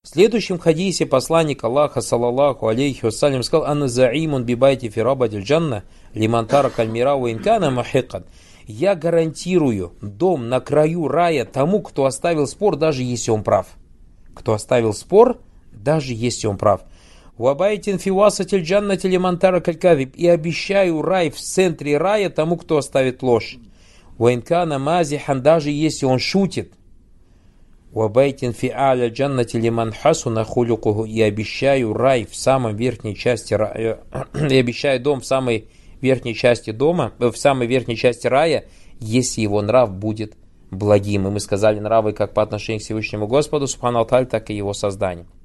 следующем хадисе посланник Аллаха, саллаллаху алейхи вассалям, сказал: «Анна заимун бибайти фирабадиль джанна лимантара кальмира уинкана махикан». Я гарантирую дом на краю рая тому, кто оставил спор, даже если он прав. Кто оставил спор, даже если он прав. «Вабайтин фивасатиль джаннати лимантара калькавиб». И обещаю рай в центре рая тому, кто оставит ложь. «Уинкана мазихан», даже если он шутит. «Вабайтин фи аля джаннати лиман хасуна хулюкуху». И обещаю рай в самой верхней части рая. И обещаю дом в самой верхней части дома, в самой верхней части рая, если его нрав будет благим. И мы сказали, нравы как по отношению к Всевышнему Господу, субхану ва тааля, так и его созданию.